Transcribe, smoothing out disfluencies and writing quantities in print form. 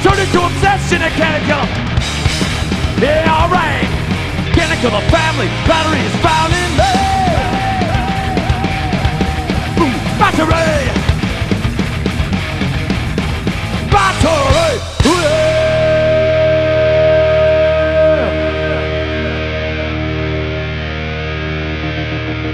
Turn into obsession and can't kill him. Yeah, alright. Can't kill the family. Battery is found in me. Boom, battery.